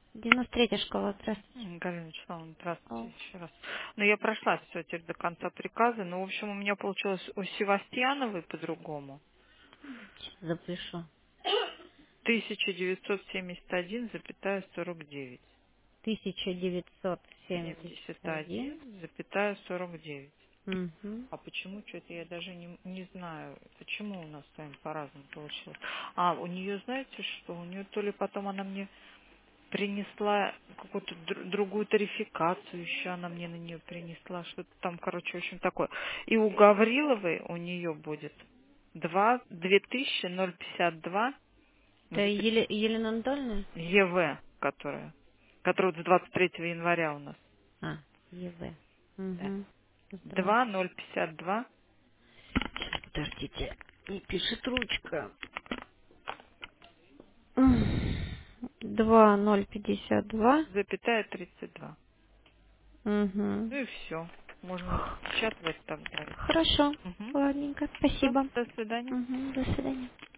93-я школа, здравствуйте. Галина Вячеславовна, здравствуйте О, еще раз. Ну, я прошла все теперь до конца приказа, но, в общем, у меня получилось у Севастьяновой по-другому. сейчас запишу. 1971,49. 1971. 71,49. Угу. А почему, что-то я даже не знаю, почему у нас с вами по-разному получилось. А, у нее, знаете что, у нее то ли потом она мне принесла какую-то другую тарификацию, еще она мне на нее принесла, что-то там, короче, в общем, такое. И у Гавриловой у нее будет 2052 Это Елена Анатольевна? ЕВ, которая вот с 23 января у нас. А, ЕВ. Да. Угу. Здравствуйте. 2052 Подождите. Не пишет ручка. 2052. запятая 32. Угу. Ну и все. Можно распечатывать тогда. Хорошо. Угу. Ладненько. Все, Спасибо. до свидания. Угу. До свидания.